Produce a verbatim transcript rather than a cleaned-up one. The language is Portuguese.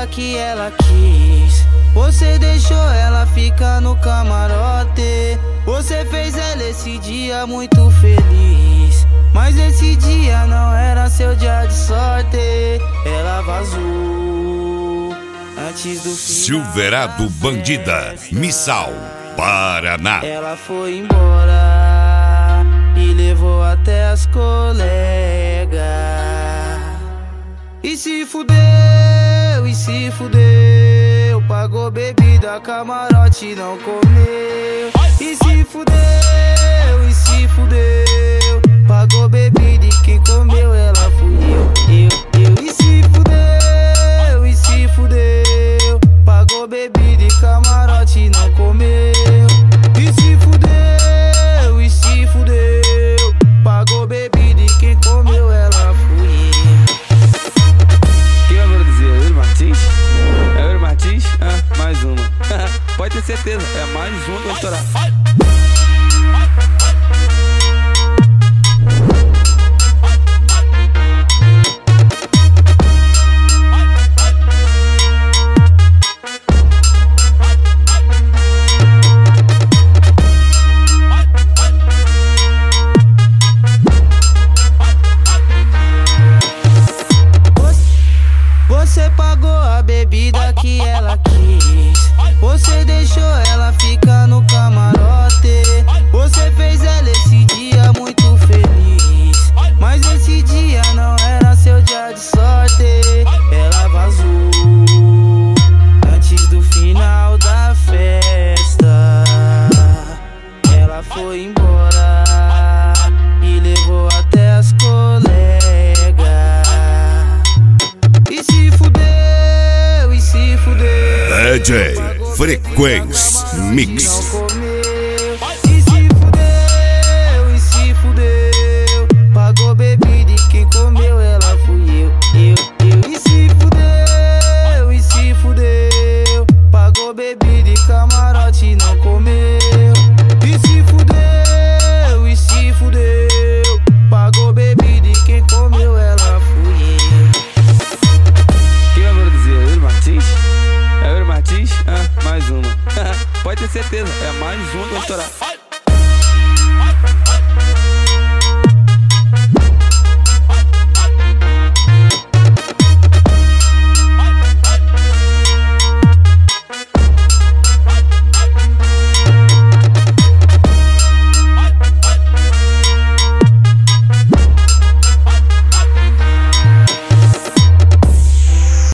que ela quis. Você deixou ela ficar no camarote. Você fez ela esse dia muito feliz, mas esse dia não era seu dia de sorte. Ela vazou antes do final. Silverado Bandida, Missal, Paraná. Ela foi embora e levou até as colegas. E se fudeu, e se fudeu. Pagou bebida, camarote, não comeu. E se fudeu, e se fudeu. Pagou bebida e quem comeu ela fui eu, eu, eu. E se fudeu, e se fudeu. Pagou bebida e camarote, não comeu. E se fudeu, e se fudeu. Pagou bebida e quem comeu ela fui eu. Quem vai produzir? É o Yuri Martins? É o Yuri Martins? Ah, mais uma. Pode ter certeza, é mais uma que vai estourar. Você pagou a bebida que ela quis. Você deixou ela ficar no camarote. Você fez ela esse dia muito feliz, mas esse dia não era seu dia de sorte. Ela vazou antes do final da festa. Ela foi embora e levou até as colegas. E se fudeu, e se fudeu. D J Frequência Mix.